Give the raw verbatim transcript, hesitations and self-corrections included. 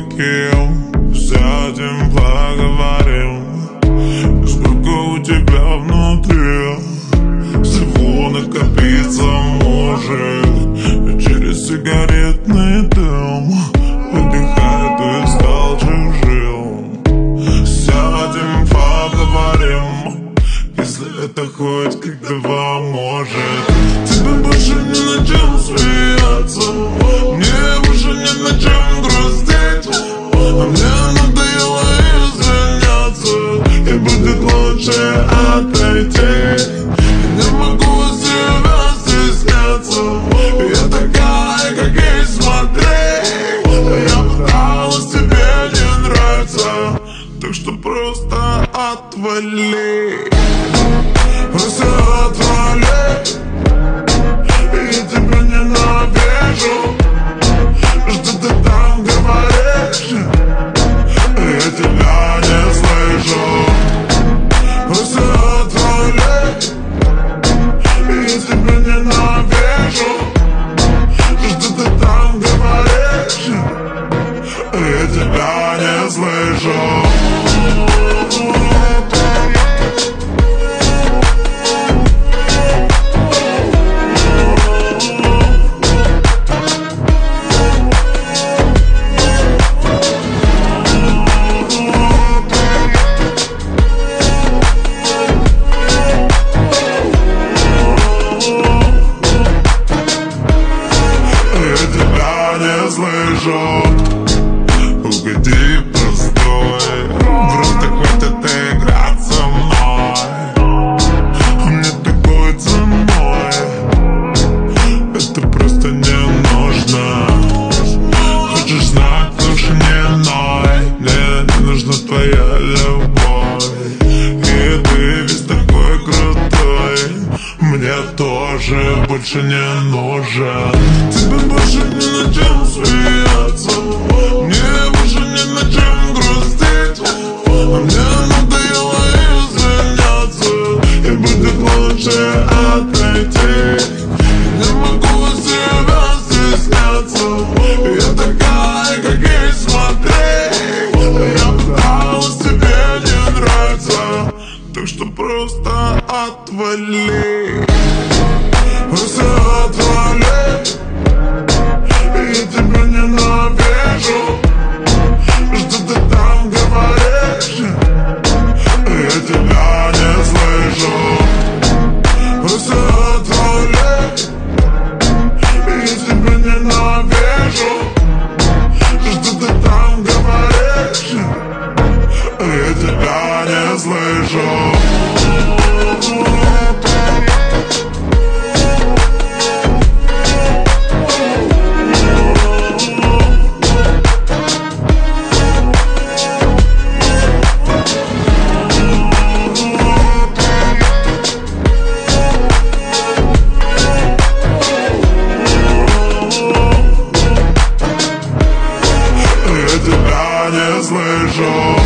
кем. Сядем, поговорим, сколько у тебя внутри. Всего накопиться может через сигаретный дым. Выдыхай, ты стал чужим. Сядем, поговорим, если это хоть как-то поможет. Тебе больше не на чем смеяться, мне больше не на чем грустить. А мне надоело извиняться, и будет лучше отойти. Не могу себя стесняться, я такая, как есть, смотри. Я пыталась, тебе не нравится, так что просто отвали. Просто отвали. Я тебя ненавижу, что ты там говоришь, я тебя не слышу. Просто отвали. Я тебя ненавижу, что ты там говоришь, я тебя не слышу. Слышу, угоди простой, просто хватит играть со мной. Мне такой ценой это просто не нужно. Хочешь знать, лучше не ной. Мне не нужна твоя любовь, и ты весь такой крутой. Мне тоже больше не нужен. Тебе больше не на чем смеяться, мне больше не на чем грустить. А мне надоело извиняться, и будет лучше отойти. Не могу себя стесняться, я такая, как есть, смотри. Я пыталась, тебе не нравится, так что просто отвали. Просто отвали. Я тебя ненавижу, что ты там говоришь, я тебя не слышу. Просто отвали. Я тебя ненавижу, что ты там говоришь, я тебя не слышу. Я тебя не слышу.